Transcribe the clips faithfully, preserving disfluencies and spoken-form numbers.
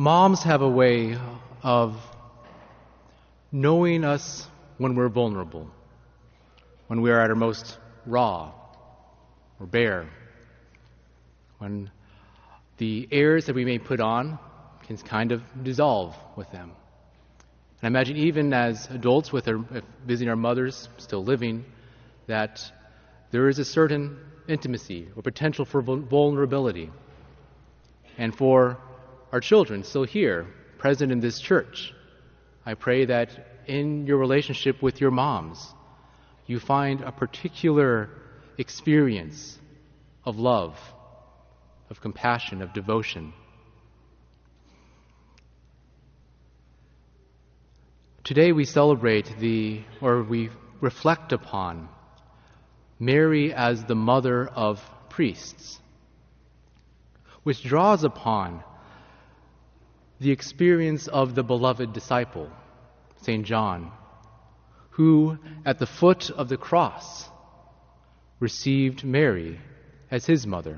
Moms have a way of knowing us when we're vulnerable, when we are at our most raw or bare, when the airs that we may put on can kind of dissolve with them. And I imagine even as adults with our, visiting our mothers still living, that there is a certain intimacy or potential for vulnerability. And for our children still here, present in this church, I pray that in your relationship with your moms, you find a particular experience of love, of compassion, of devotion. Today we celebrate the, or we reflect upon Mary as the mother of priests, which draws upon the experience of the beloved disciple, Saint John, who at the foot of the cross received Mary as his mother.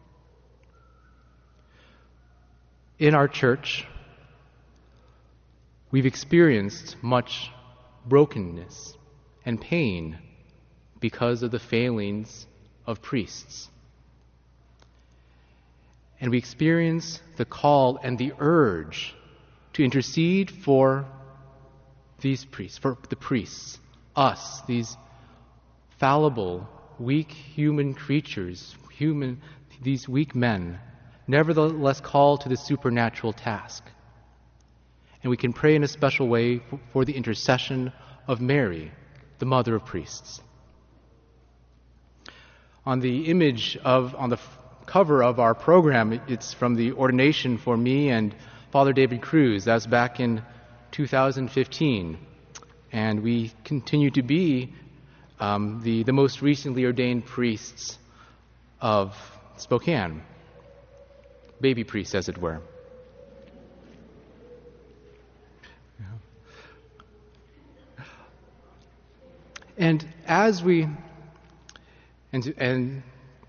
In our church, we've experienced much brokenness and pain because of the failings of priests. And we experience the call and the urge to intercede for these priests, for the priests, us, these fallible, weak human creatures, human, these weak men, nevertheless called to the supernatural task. And we can pray in a special way for the intercession of Mary, the mother of priests. On the image of, on the cover of our program, it's from the ordination for me and Father David Cruz. That's back in two thousand fifteen. And we continue to be um, the, the most recently ordained priests of Spokane. Baby priests, as it were. And as we and and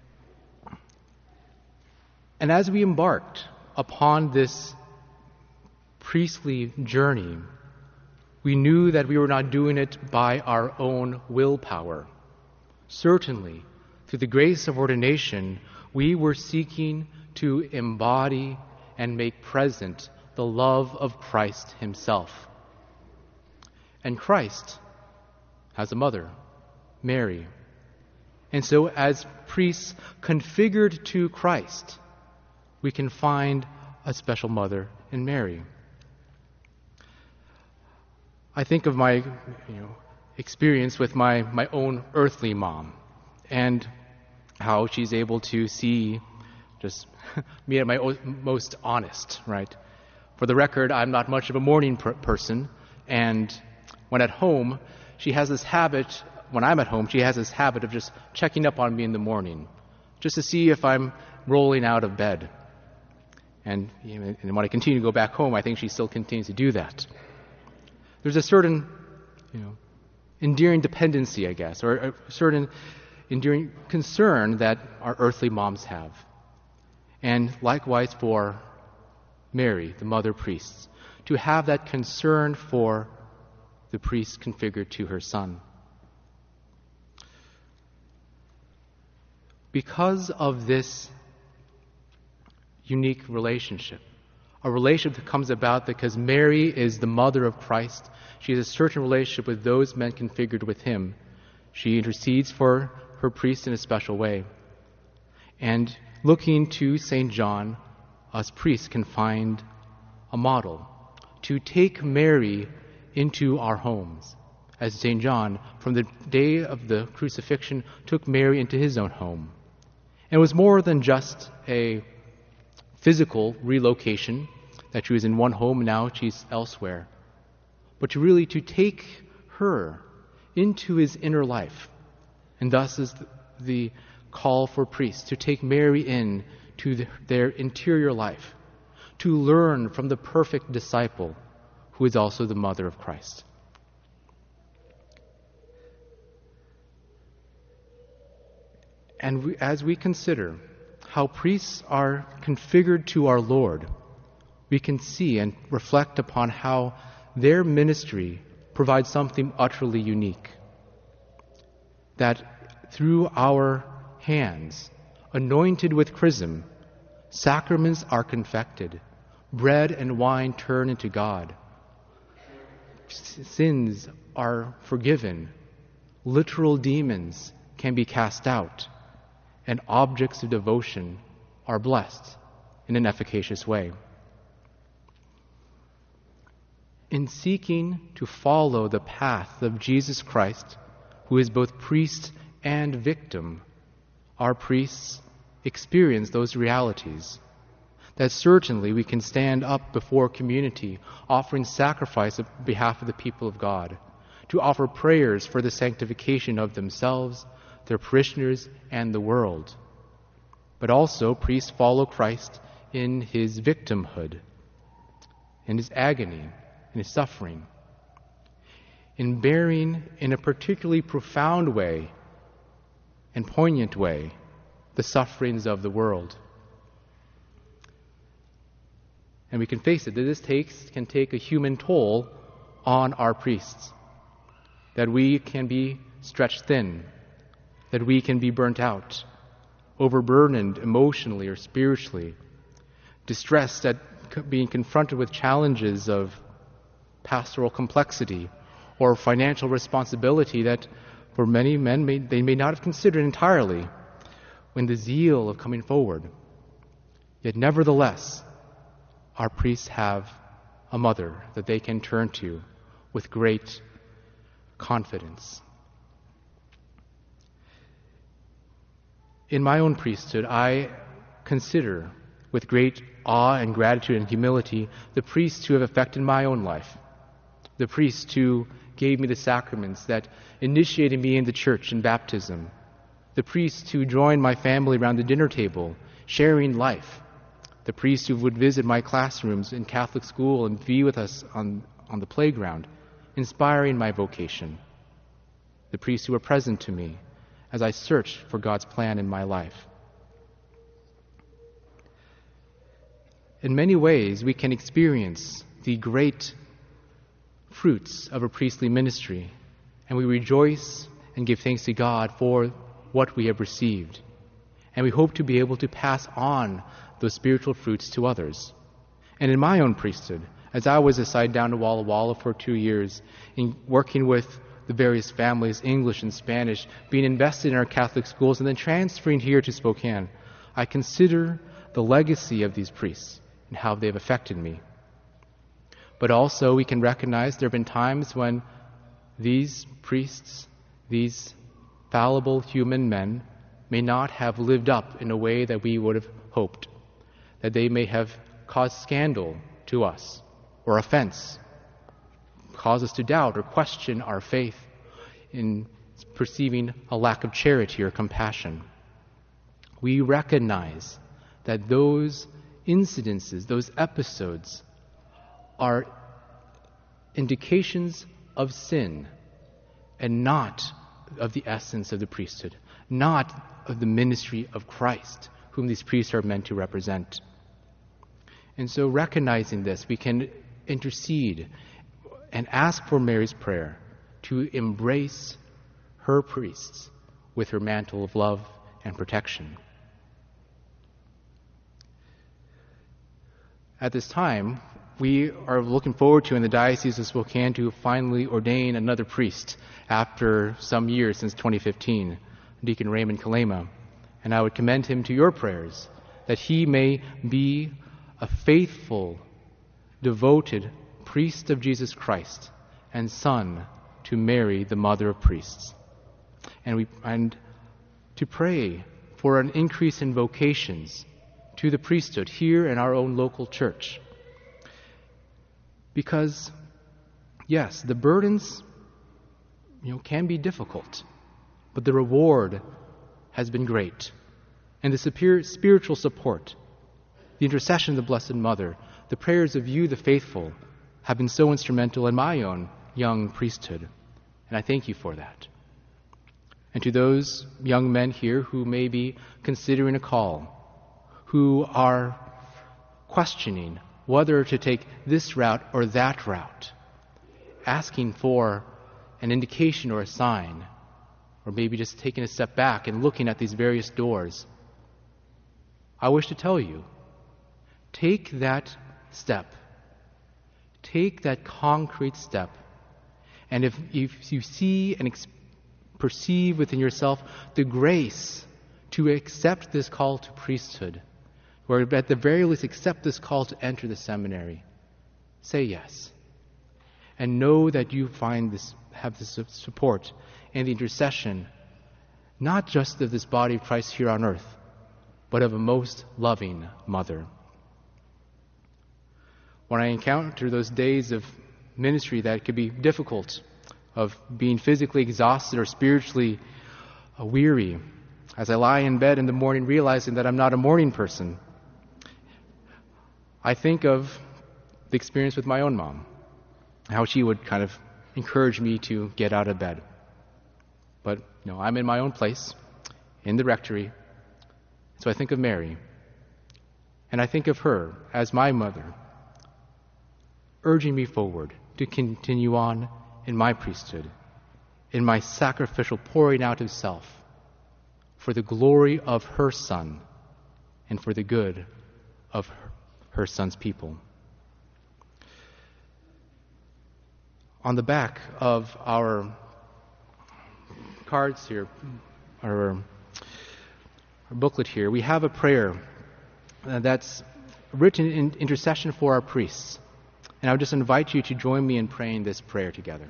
and as we embarked upon this priestly journey, we knew that we were not doing it by our own willpower. Certainly, through the grace of ordination, we were seeking to embody and make present the love of Christ himself. And Christ has a mother, Mary. And so as priests configured to Christ, we can find a special mother in Mary. I think of my you know, experience with my, my own earthly mom and how she's able to see just me at my o- most honest, right? For the record, I'm not much of a morning per- person, and when at home, she has this habit, when I'm at home, she has this habit of just checking up on me in the morning, just to see if I'm rolling out of bed. And, you know, and when I continue to go back home, I think she still continues to do that. There's a certain, you know, endearing dependency, I guess, or a certain enduring concern that our earthly moms have. And likewise for Mary, the mother priests, to have that concern for the priest configured to her son. Because of this unique relationship, a relationship that comes about because Mary is the mother of Christ, she has a certain relationship with those men configured with him. She intercedes for her priest in a special way. And looking to Saint John, us priests can find a model to take Mary into our homes, as Saint John, from the day of the crucifixion, took Mary into his own home. And it was more than just a physical relocation, that she was in one home and now she's elsewhere, but to really to take her into his inner life. And thus is the call for priests to take Mary in to the, their interior life, to learn from the perfect disciple who is also the mother of Christ. And we, as we consider how priests are configured to our Lord, we can see and reflect upon how their ministry provides something utterly unique. That through our hands, anointed with chrism, sacraments are confected, bread and wine turn into God, sins are forgiven, literal demons can be cast out, and objects of devotion are blessed in an efficacious way. In seeking to follow the path of Jesus Christ, who is both priest and victim, our priests experience those realities. That certainly we can stand up before community, offering sacrifice on behalf of the people of God, to offer prayers for the sanctification of themselves, their parishioners, and the world. But also, priests follow Christ in his victimhood, in his agony, in his suffering, in bearing in a particularly profound way and poignant way the sufferings of the world. And we can face it, that this takes, can take a human toll on our priests. That we can be stretched thin. That we can be burnt out. Overburdened emotionally or spiritually. Distressed at being confronted with challenges of pastoral complexity or financial responsibility that for many men may, they may not have considered entirely when the zeal of coming forward. Yet nevertheless, our priests have a mother that they can turn to with great confidence. In my own priesthood, I consider with great awe and gratitude and humility the priests who have affected my own life, the priests who gave me the sacraments, that initiated me in the church in baptism, the priests who joined my family around the dinner table, sharing life, the priests who would visit my classrooms in Catholic school and be with us on, on the playground, inspiring my vocation, the priests who were present to me as I searched for God's plan in my life. In many ways, we can experience the great fruits of a priestly ministry, and we rejoice and give thanks to God for what we have received. And we hope to be able to pass on those spiritual fruits to others. And in my own priesthood, as I was assigned down to Walla Walla for two years, in working with the various families, English and Spanish, being invested in our Catholic schools, and then transferring here to Spokane, I consider the legacy of these priests and how they've affected me. But also we can recognize there have been times when these priests, these fallible human men, may not have lived up in a way that we would have hoped, that they may have caused scandal to us, or offense, cause us to doubt or question our faith in perceiving a lack of charity or compassion. We recognize that those incidences, those episodes, are indications of sin and not of the essence of the priesthood, not of the ministry of Christ, whom these priests are meant to represent. And so, recognizing this, we can intercede and ask for Mary's prayer to embrace her priests with her mantle of love and protection. At this time, we are looking forward to, in the Diocese of Spokane, to finally ordain another priest after some years, since twenty fifteen, Deacon Raymond Kalema. And I would commend him to your prayers, that he may be a faithful, devoted priest of Jesus Christ and son to Mary, the mother of priests. And we and to pray for an increase in vocations to the priesthood here in our own local church. Because, yes, the burdens, you know, can be difficult, but the reward has been great. And the superior spiritual support, the intercession of the Blessed Mother, the prayers of you, the faithful, have been so instrumental in my own young priesthood. And I thank you for that. And to those young men here who may be considering a call, who are questioning whether to take this route or that route, asking for an indication or a sign, or maybe just taking a step back and looking at these various doors, I wish to tell you, take that step. Take that concrete step. And if, if you see and ex- perceive within yourself the grace to accept this call to priesthood, or at the very least accept this call to enter the seminary, say yes. And know that you find this, have this support and the intercession, not just of this body of Christ here on earth, but of a most loving mother. When I encounter those days of ministry that could be difficult, of being physically exhausted or spiritually weary, as I lie in bed in the morning realizing that I'm not a morning person, I think of the experience with my own mom, how she would kind of encourage me to get out of bed. But, you know, I'm in my own place, in the rectory, so I think of Mary, and I think of her as my mother, urging me forward to continue on in my priesthood, in my sacrificial pouring out of self for the glory of her Son and for the good of her, her Son's people. On the back of our cards here, our, our booklet here, we have a prayer uh, that's written in intercession for our priests. And I would just invite you to join me in praying this prayer together.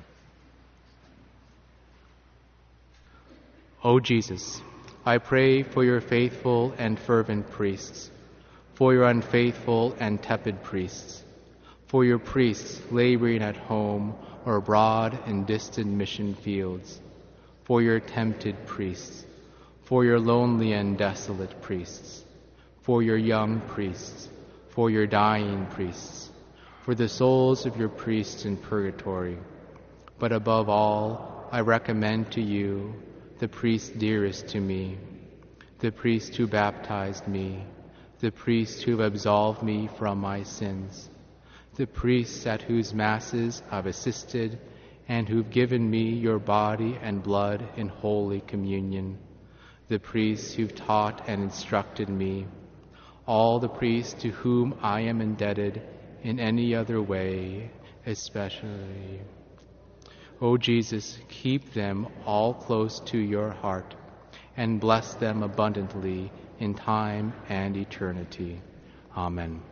O Jesus, I pray for your faithful and fervent priests, for your unfaithful and tepid priests, for your priests laboring at home or abroad in distant mission fields, for your tempted priests, for your lonely and desolate priests, for your young priests, for your dying priests, for the souls of your priests in purgatory. But above all, I recommend to you the priest dearest to me, the priest who baptized me, the priest who absolved me from my sins, the priests at whose masses I've assisted and who've given me your body and blood in holy communion, the priests who've taught and instructed me, all the priests to whom I am indebted in any other way, especially. O Jesus, keep them all close to your heart and bless them abundantly in time and eternity. Amen.